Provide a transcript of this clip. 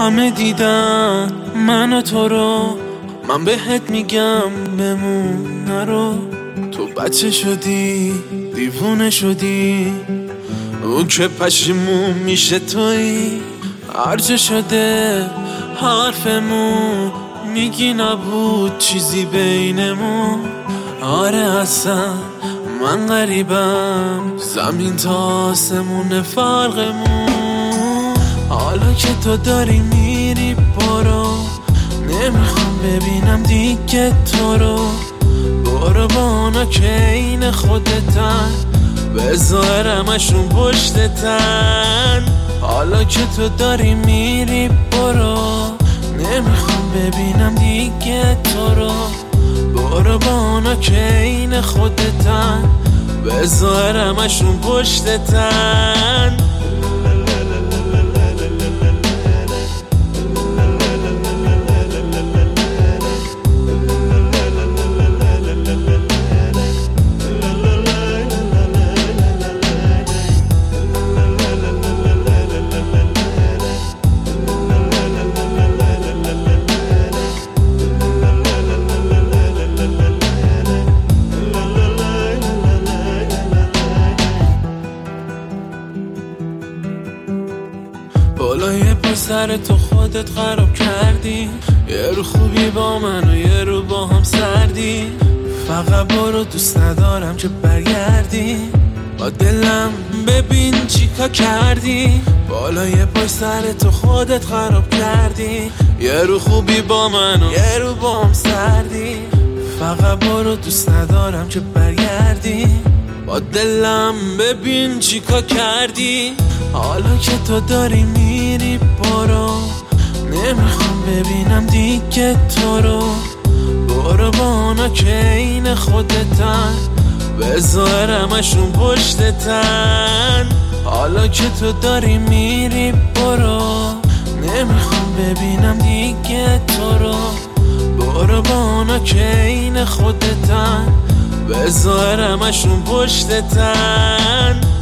همه دیدن من و تو رو، من بهت میگم بمون نرو. تو بچه شدی دیوونه شدی، اون که پشیمون میشه تویی. هرچه شده حرفمون، میگی نبود چیزی بینمون. آره اصلا من غریبم، زمین تا آسمون فرقمون. حالا که تو داری میری برو، نمیخوام ببینم دیگه تو رو. برو با اونا که این خودتن، بذار همشون پشتتن. حالا که تو داری میری برو، نمیخوام ببینم دیگه تو رو. برو با اونا که این خودتن، بذار همشون پشتتن. بالای سر تو خودت خراب کردی، یه رو خوبی با من و یه رو با هم سردی. فقط برو، دوست ندارم که برگردی. با دلم ببین چیکار کردی. بالای سر تو خودت خراب کردی، یه رو خوبی با من و یه رو با هم سردی. فقط برو، دوست ندارم که برگردی. با دلم ببین چیکار کردی. حالا که تو داری میری برو، نمیخوام ببینم دیگه تو رو. برو با اونا که این خودتن، بذار همشون پشتتن. حالا که تو داری میری برو، نمیخوام ببینم دیگه تو رو. برو با اونا که این خودتن، بذار همشون پشتتن.